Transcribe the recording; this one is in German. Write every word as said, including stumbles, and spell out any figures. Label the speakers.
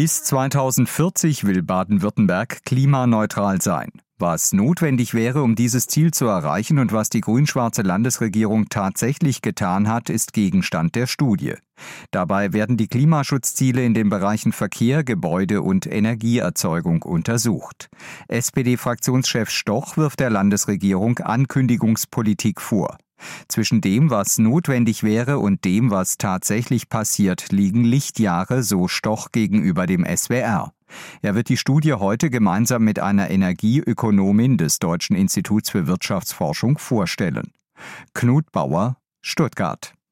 Speaker 1: Bis zweitausendvierzig will Baden-Württemberg klimaneutral sein. Was notwendig wäre, um dieses Ziel zu erreichen und was die grün-schwarze Landesregierung tatsächlich getan hat, ist Gegenstand der Studie. Dabei werden die Klimaschutzziele in den Bereichen Verkehr, Gebäude und Energieerzeugung untersucht. S P D-Fraktionschef Stoch wirft der Landesregierung Ankündigungspolitik vor. Zwischen dem, was notwendig wäre, und dem, was tatsächlich passiert, liegen Lichtjahre, so Stoch gegenüber dem S W R. Er wird die Studie heute gemeinsam mit einer Energieökonomin des Deutschen Instituts für Wirtschaftsforschung vorstellen. Knut Bauer, Stuttgart.